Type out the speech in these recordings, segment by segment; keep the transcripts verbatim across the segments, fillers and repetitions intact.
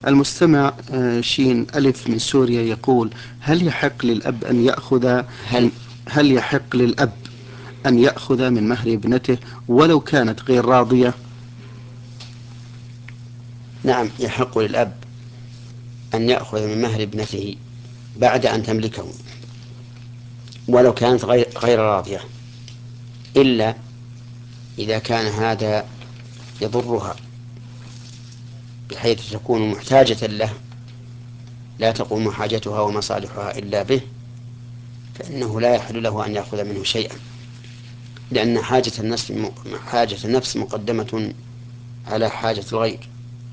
المستمع آه، شين ألف من سوريا يقول: هل يحق للأب أن يأخذ هل هل يحق للأب أن يأخذ من مهر ابنته ولو كانت غير راضية؟ نعم، يحق للأب أن يأخذ من مهر ابنته بعد أن تملكه ولو كانت غير غير راضية، إلا إذا كان هذا يضرها بحيث تكون محتاجة له، لا تقوم حاجتها ومصالحها إلا به، فإنه لا يحل له أن يأخذ منه شيئا، لأن حاجة النفس حاجة النفس مقدمة على حاجة الغير.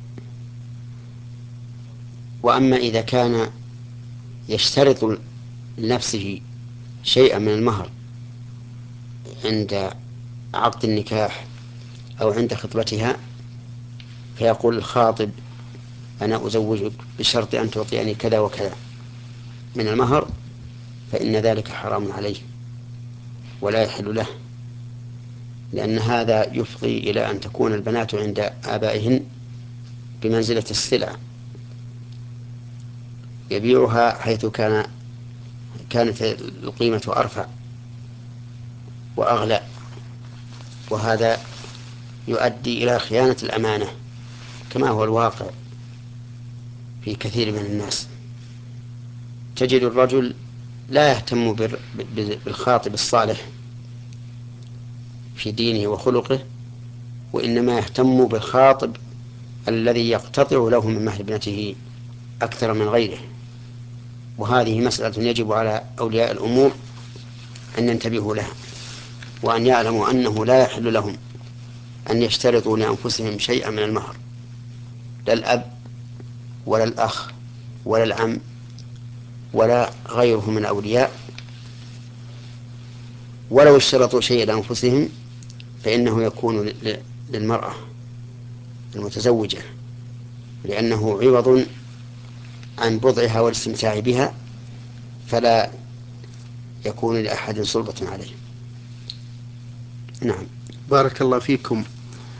وأما إذا كان يشترط لنفسه شيئا من المهر عند عقد النكاح أو عند خطبتها، فيقول الخاطب: أنا أزوجك بشرط أن تعطيني كذا وكذا من المهر، فإن ذلك حرام عليه ولا يحل له، لأن هذا يفضي إلى أن تكون البنات عند آبائهن بمنزلة السلع يبيعها حيث كان كانت القيمة أرفع وأغلى، وهذا يؤدي إلى خيانة الأمانة كما هو الواقع في كثير من الناس. تجد الرجل لا يهتم بالخاطب الصالح في دينه وخلقه، وإنما يهتم بالخاطب الذي يقتطع له من مهر ابنته أكثر من غيره. وهذه مسألة يجب على أولياء الأمور أن ينتبهوا لها، وأن يعلموا أنه لا يحل لهم أن يشترطوا لأنفسهم شيئا من المهر، لا الأب ولا الأخ ولا العم ولا غيره من الأولياء. ولو اشترطوا شيئا لأنفسهم فإنه يكون للمرأة المتزوجة، لأنه عوض عن بضعها والاستمتاع بها، فلا يكون لأحد سلطة عليه. نعم. بارك الله فيكم.